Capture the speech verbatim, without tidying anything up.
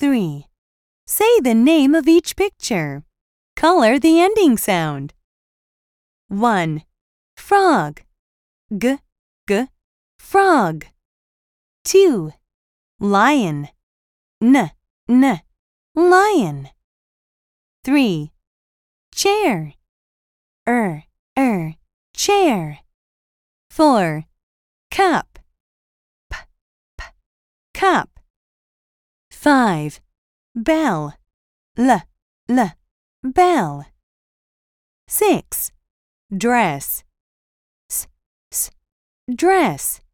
three. Say the name of each picture. Color the ending sound. one. Frog. G, g, frog. two. Lion. N, n, lion. three. Chair. Er, er, chair. four. Cup. P, p, cup. five. Bell. L, l, bell. six. Dress. S, s, dress.